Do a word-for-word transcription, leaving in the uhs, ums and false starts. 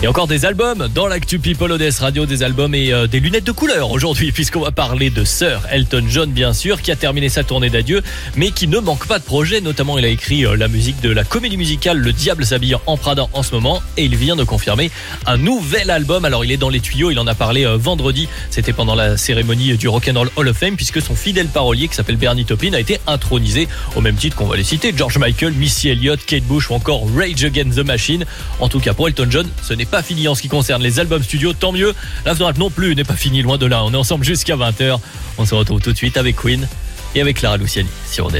Et encore des albums dans l'actu People O D S Radio, des albums et euh, des lunettes de couleur aujourd'hui, puisqu'on va parler de Sir Elton John, bien sûr, qui a terminé sa tournée d'adieu, mais qui ne manque pas de projets. Notamment, il a écrit euh, la musique de la comédie musicale Le Diable s'habille en Prada en ce moment, et il vient de confirmer un nouvel album. Alors, il est dans les tuyaux, il en a parlé euh, vendredi, c'était pendant la cérémonie du Rock'n'Roll Hall of Fame, puisque son fidèle parolier, qui s'appelle Bernie Taupin, a été intronisé au même titre qu'on va les citer, George Michael, Missy Elliott, Kate Bush ou encore Rage Against the Machine. En tout cas, pour Elton John, ce n'est pas fini en ce qui concerne les albums studio, tant mieux. L'Afterwork non plus n'est pas fini, loin de là. On est ensemble jusqu'à vingt heures. On se retrouve tout de suite avec Queen et avec Clara Luciani sur O D S.